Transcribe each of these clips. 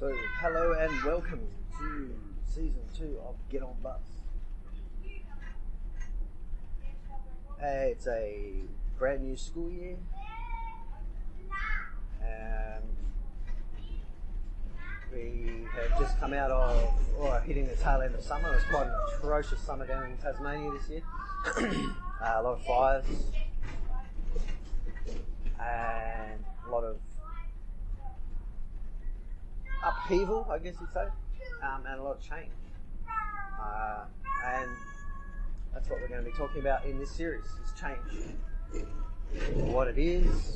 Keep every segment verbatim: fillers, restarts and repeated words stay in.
So, hello and welcome to season two of Get On Bus. Uh, it's a brand new school year. Um, we have just come out of, or hitting the tail end of summer. It was quite an atrocious summer down in Tasmania this year. uh, a lot of fires and a lot of upheaval, I guess you'd say, um, and a lot of change. Uh, and that's what we're going to be talking about in this series, is change. What it is,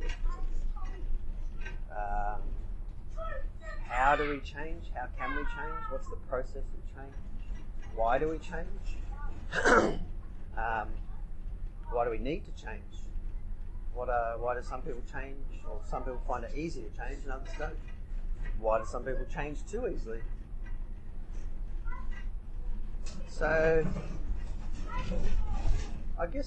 um, how do we change, how can we change, what's the process of change, why do we change, um, why do we need to change, what uh, why do some people change, or some people find it easy to change and others don't. Why do some people change too easily? So, I guess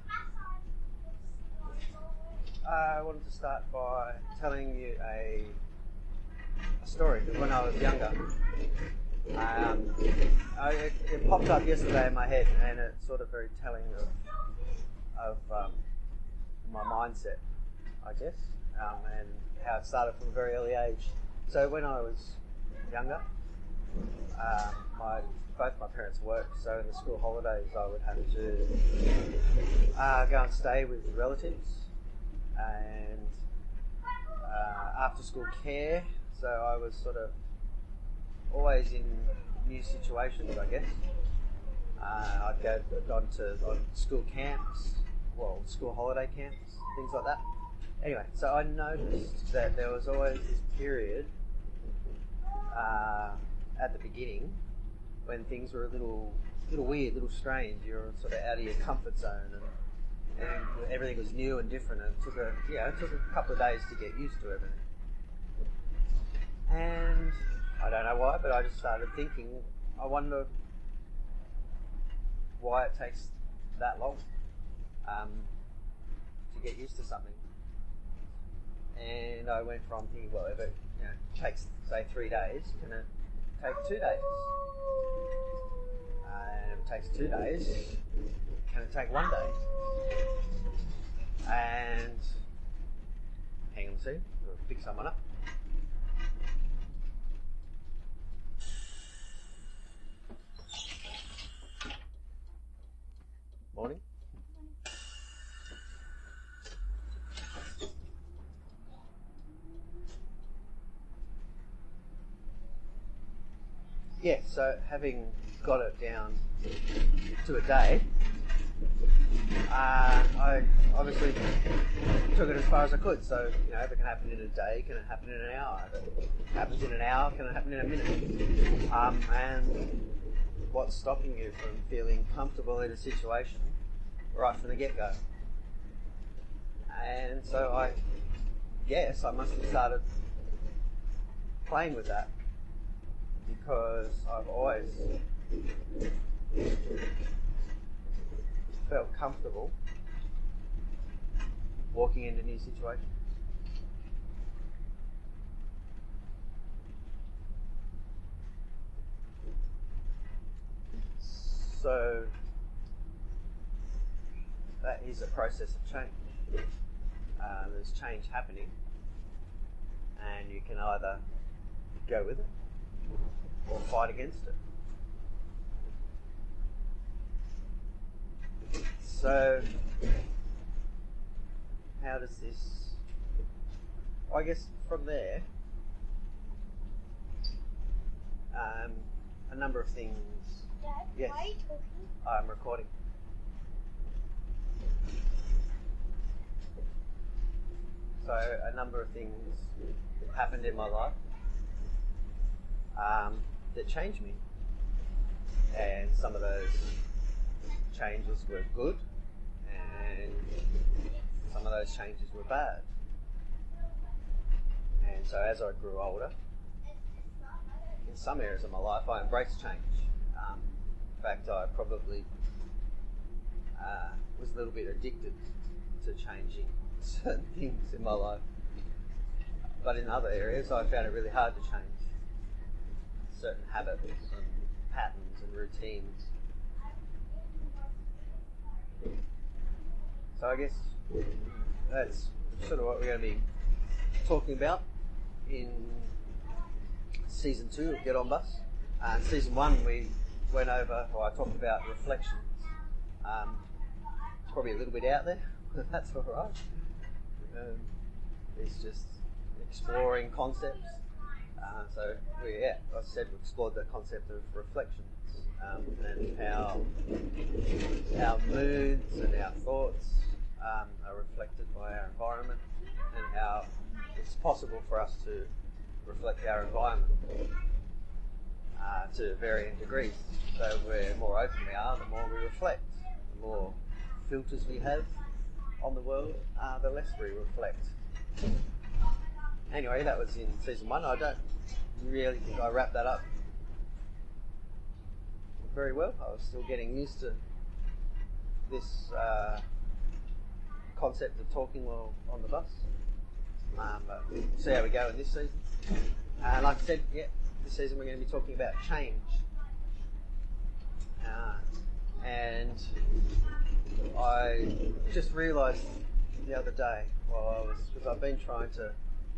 I wanted to start by telling you a, a story. When I was younger, um, I, it, it popped up yesterday in my head, and it's sort of very telling of, of um, my mindset, I guess, um, and how it started from a very early age. So when I was younger, uh, my both my parents worked, so in the school holidays I would have to uh, go and stay with relatives, and uh, after school care, so I was sort of always in new situations, I guess. Uh, I'd go on to on school camps, well, school holiday camps, things like that. Anyway, so I noticed that there was always this period uh, at the beginning when things were a little, little weird, little strange. You were sort of out of your comfort zone, and, and everything was new and different. And it took a, yeah, it took a couple of days to get used to everything. And I don't know why, but I just started thinking, I wonder why it takes that long um, to get used to something. And I went from thinking, well, if it you know, takes, say, three days, can it take two days? Uh, and if it takes two days, can it take one day? And hang on a second, we'll pick someone up. Morning. Yeah, so having got it down to a day, uh, I obviously took it as far as I could. So, you know, if it can happen in a day, can it happen in an hour? If it happens in an hour, can it happen in a minute? Um, and what's stopping you from feeling comfortable in a situation right from the get-go? And so I guess I must have started playing with that, because I've always felt comfortable walking into new situations. So that is a process of change. Uh, there's change happening, and you can either go with it or fight against it. So, how does this, I guess from there, um, a number of things. Dad, Yes. why are you talking? I'm recording. So, a number of things happened in my life um, that changed me, and some of those changes were good, and some of those changes were bad. And so as I grew older, in some areas of my life I embraced change. Um, in fact, I probably uh, was a little bit addicted to changing certain things in my life. But in other areas I found it really hard to change. certain habits and patterns and routines. So I guess that's sort of what we're going to be talking about in season two of Get On Bus. Uh, in season one we went over, or I talked about reflections. Um, it's probably a little bit out there, but that's all right. Um, it's just exploring concepts. Uh, so we, yeah, I said we explored the concept of reflections um, and how our moods and our thoughts um, are reflected by our environment, and how it's possible for us to reflect our environment uh, to varying degrees. So the more open we are, the more we reflect. The more filters we have on the world, uh, the less we reflect. Anyway, that was in season one. I don't really think I wrapped that up very well. I was still getting used to this uh, concept of talking while on the bus. Um, but we'll see how we go in this season. And like I said, yeah, this season we're going to be talking about change. Uh, and I just realised the other day, while I was, because I've been trying to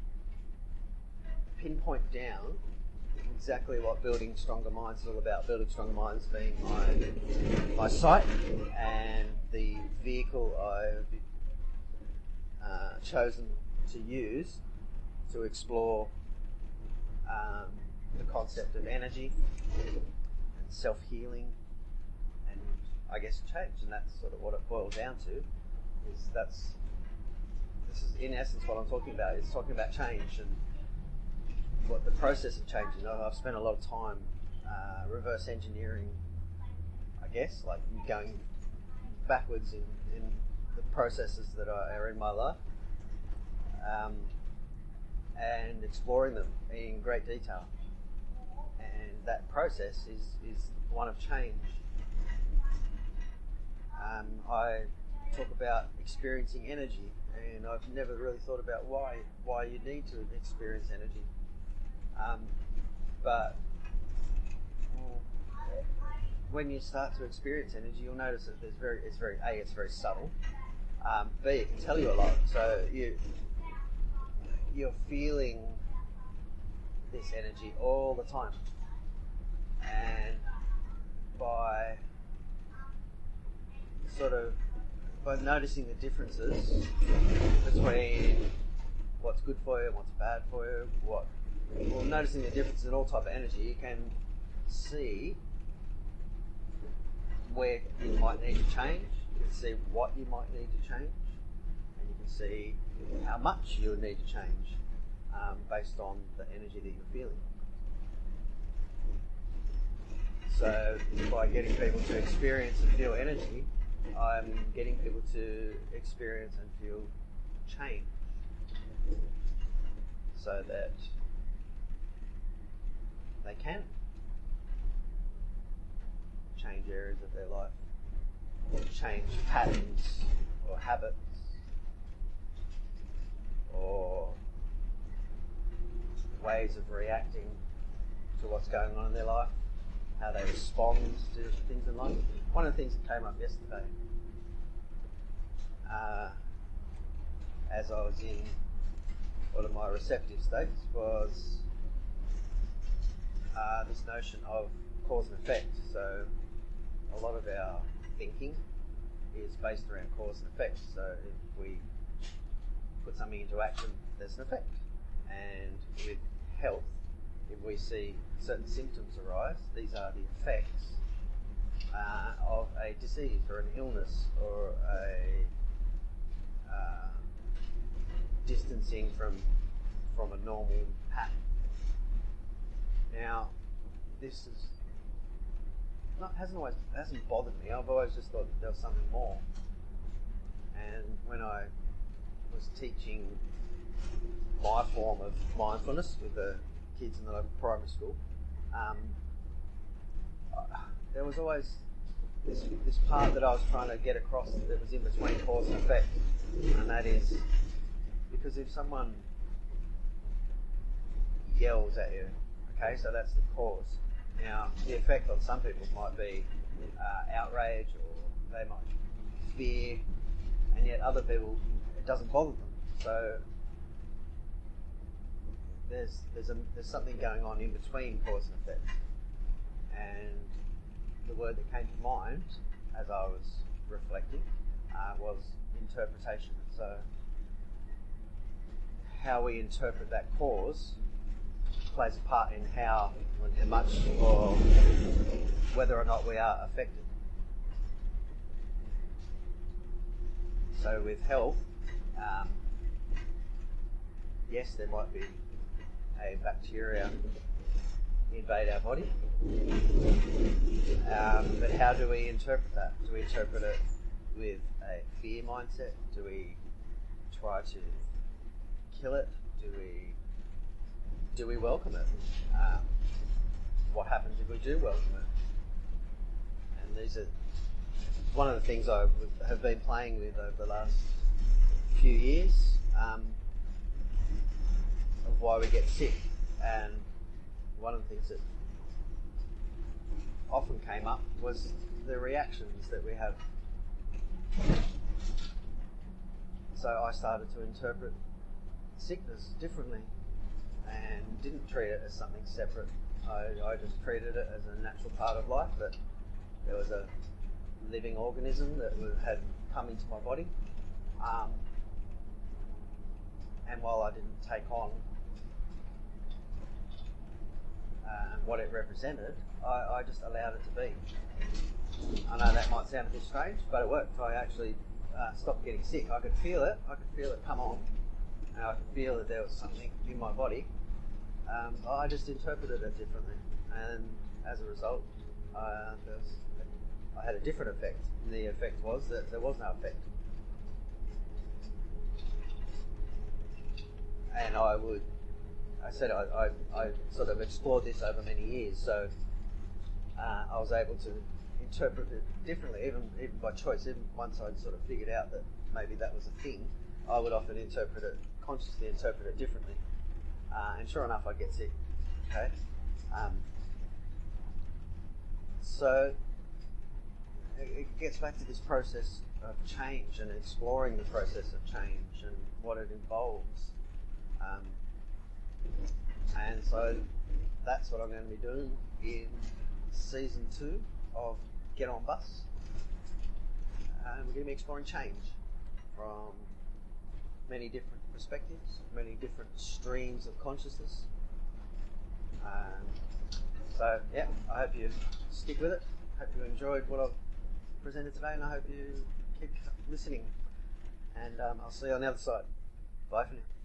pinpoint down exactly what Building Stronger Minds is all about. Building Stronger Minds being my my site and the vehicle I've uh, chosen to use to explore um, the concept of energy and self-healing and I guess change, and that's sort of what it boils down to. Is that's this is in essence what I'm talking about. Is talking about change and what the process of change. You know, I've spent a lot of time uh, reverse engineering, I guess, like going backwards in, in the processes that are in my life, um, and exploring them in great detail. And that process is, is one of change. Um, I talk about experiencing energy, and I've never really thought about why why you need to experience energy. Um, but well, when you start to experience energy, you'll notice that there's very, it's very, A, it's very subtle. Um, B, it can tell you a lot. So you, you're feeling this energy all the time. And by sort of, by noticing the differences between what's good for you and what's bad for you, what Well, noticing the difference in all type of energy, you can see where you might need to change, you can see what you might need to change, and you can see how much you would need to change um, based on the energy that you're feeling. So by getting people to experience and feel energy, I'm getting people to experience and feel change, so that they can change areas of their life, or change patterns or habits, or ways of reacting to what's going on in their life, how they respond to things in life. One of the things that came up yesterday, uh, as I was in one of my receptive states, was Uh, this notion of cause and effect. So a lot of our thinking is based around cause and effect. So if we put something into action, there's an effect. And with health, if we see certain symptoms arise, these are the effects uh, of a disease or an illness or a uh, distancing from from a normal pattern. Now, this is not hasn't always hasn't bothered me. I've always just thought that there was something more. And when I was teaching my form of mindfulness with the kids in the local primary school, um, there was always this this part that I was trying to get across that was in between cause and effect, and that is because if someone yells at you, Okay, so that's the cause. Now, the effect on some people might be uh, outrage, or they might fear, and yet other people, it doesn't bother them. So there's there's a, there's something going on in between cause and effect. And the word that came to mind as I was reflecting uh, was interpretation. So how we interpret that cause plays a part in how and how much or whether or not we are affected. So with health, um, yes, there might be a bacteria invade our body, um, but how do we interpret that? Do we interpret it with a fear mindset? Do we try to kill it? Do we do we welcome it? Um, what happens if we do welcome it? And these are one of the things I have been playing with over the last few years, um, of why we get sick. And one of the things that often came up was the reactions that we have. So I started to interpret sickness differently and didn't treat it as something separate. I, I just treated it as a natural part of life, that there was a living organism that had come into my body. Um, and while I didn't take on uh, what it represented, I, I just allowed it to be. I know that might sound a bit strange, but it worked. I actually uh, stopped getting sick. I could feel it. I could feel it come on. And I could feel that there was something in my body. Um, I just interpreted it differently. And as a result, uh, there was, I had a different effect. And the effect was that there was no effect. And I would, I said I, I, I sort of explored this over many years, so uh, I was able to interpret it differently, even even by choice. Even once I'd sort of figured out that maybe that was a thing, I would often interpret it, consciously interpret it differently. Uh, and sure enough, I'd get sick. Okay? Um, so it, it gets back to this process of change and exploring the process of change and what it involves. Um, and so that's what I'm going to be doing in season two of Get On Bus. And we're going to be exploring change from many different perspectives, many different streams of consciousness. Um, so yeah, I hope you stick with it. Hope you enjoyed what I've presented today, and I hope you keep listening. And um, I'll see you on the other side. Bye for now.